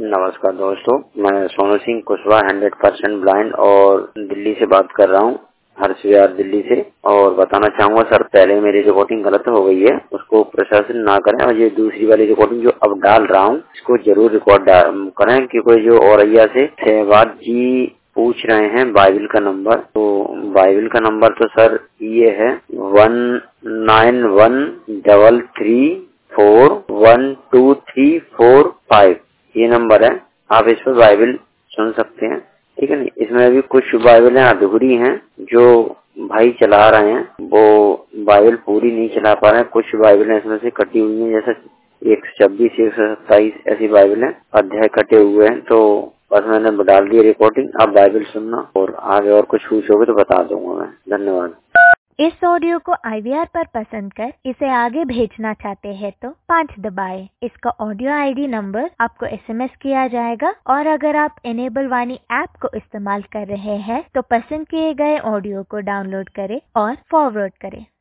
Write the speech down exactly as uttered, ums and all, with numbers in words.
नमस्कार दोस्तों, मैं Sonu Singh Kushwaha hundred percent blind और दिल्ली से बात कर रहा हूँ, हर्ष विहार दिल्ली से। और बताना चाहूँगा सर, पहले मेरी रिकॉर्डिंग गलत हो गई है, उसको प्रशासन ना करें। और ये दूसरी वाली रिकॉर्डिंग जो अब डाल रहा हूँ इसको जरूर रिकॉर्ड करें, क्योंकि जो औरैया से सहवाग जी पूछ रहे हैं बाइबल का नंबर। तो बाइबल का नंबर तो सर ये है one nine one double three four one two three four five, ये नंबर है। आप इस पर बाइबल सुन सकते हैं, ठीक है नहीं। इसमें अभी कुछ बाइबलें अधूरी हैं, जो भाई चला रहे हैं वो बाइबल पूरी नहीं चला पा रहे हैं। कुछ बाइबलें इसमें से कटी हुई हैं, जैसे एक सौ छब्बीस एक सौ सत्ताईस ऐसी बाइबलें अध्याय कटे हुए हैं। तो बस मैंने डाल दी रिकॉर्डिंग, आप बाइबल सुनना और आगे और कुछ पूछोगे तो बता दूंगा मैं। धन्यवाद। इस ऑडियो को आई वी आर पर पसंद कर इसे आगे भेजना चाहते हैं तो पाँच दबाएं। इसका ऑडियो आई डी नंबर आपको एस एम एस किया जाएगा। और अगर आप इनेबल वाणी ऐप को इस्तेमाल कर रहे हैं तो पसंद किए गए ऑडियो को डाउनलोड करें और फॉरवर्ड करें।